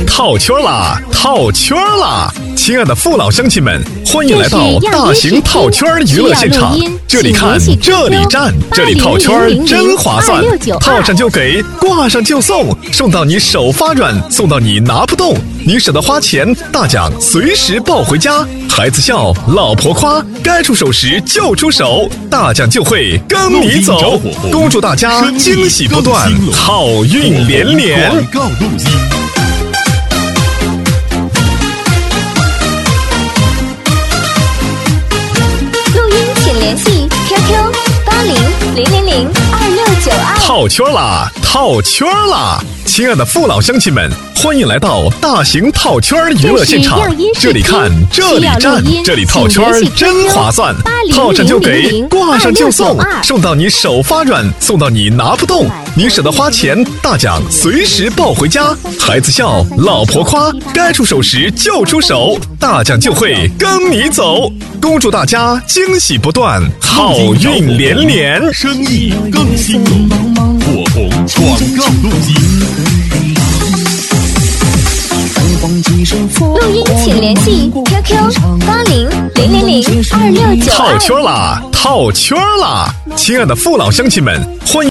套圈啦，套圈啦！亲爱的父老乡亲们，欢迎来到大型套圈娱乐现场。这里看，这里站，这里套圈真划算，套上就给，挂上就送，送到你手发软，送到你拿不动。你舍得花钱，大奖随时抱回家。孩子笑，老婆夸，该出手时就出手，大奖就会跟你走。恭祝大家惊喜不断，好运连连。 广告录音。 联系 QQ8000026992。 套圈啦，套圈啦！亲爱的父老乡亲们，欢迎来到大型套圈娱乐现场。这里看，这里站，这里套圈真划算，套上就给，挂上就送，送到你手发软，送到你拿不动。你舍得花钱，大奖随时抱回家。孩子笑，老婆夸，该出手时就出手，大奖就会跟你走。恭祝大家惊喜不断，好运连连， 生意更兴隆。火红广告录音。 录音请联系 QQ8000026992。 套圈啦，套圈啦！亲爱的父老乡亲们，欢迎。